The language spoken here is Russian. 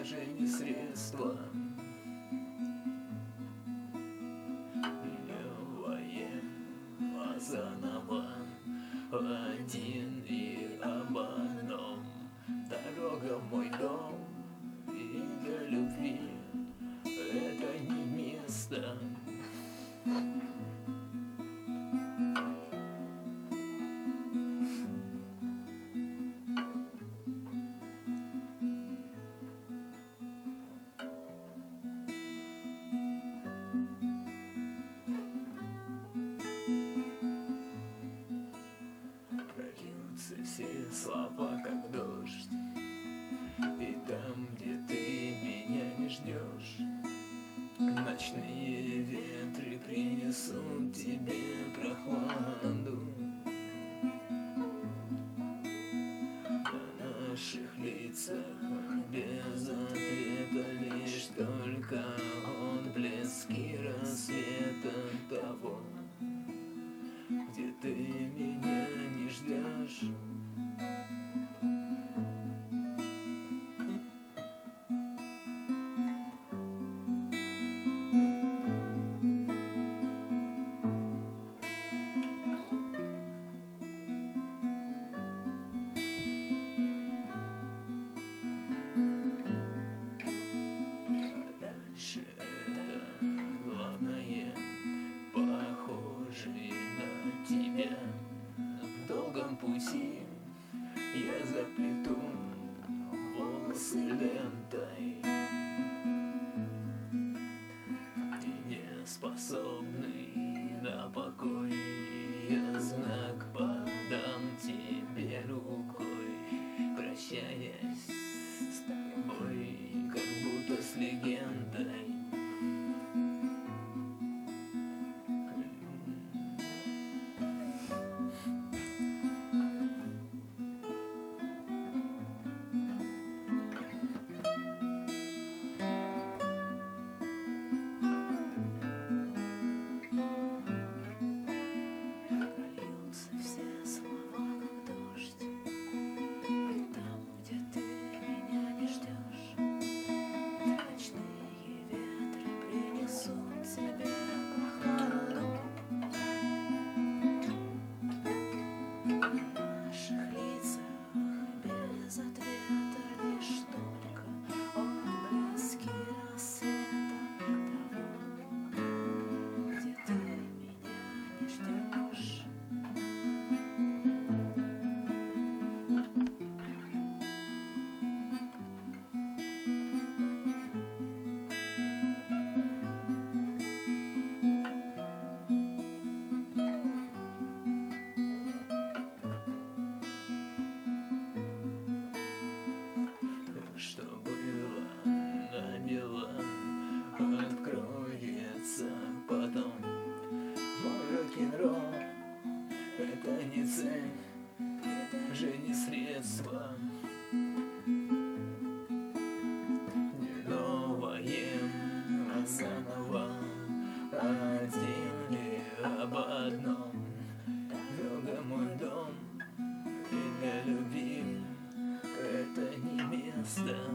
даже не средство. Не воем, а заново один и об одном. Дорога в мой дом, и для любви это не место. Прольются все слова, как дождь, и там, где ты меня не ждешь, ночные ветры принесут тебе прохладу. На наших лицах без ответа лишь только отблески рассвета того, где ты меня не ждешь. Дальше это главное, похожий на тебя. В долгом пути я заплету волосы лентой, и не способный на покой я знак подам тебе рукой, прощаясь с тобой, как будто с легендой. Что было на белом откроется потом. Мой рок-н-ролл — это не цель, даже не средство. Не новое, а заново один и об одном. Дорога мой дом, и для любви это не место.